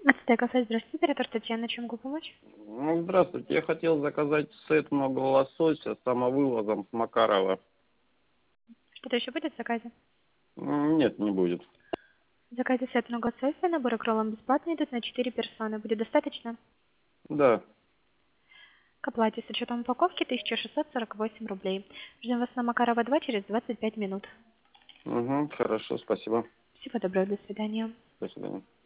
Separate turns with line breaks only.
Ацтека, здравствуйте, оператор Татьяна, чем могу помочь?
Ну, здравствуйте. Я хотел заказать сет много лосося с самовывозом с Макарова.
Что-то еще будет в заказе?
Нет, не будет.
В заказе сет много лосося, наборы кролом бесплатно идут на 4 персоны. Будет достаточно?
Да.
К оплате с учетом упаковки 1648 рублей. Ждем вас на Макарова 2 через 25 минут.
Угу, хорошо, спасибо.
Всего доброго, до свидания.
До свидания.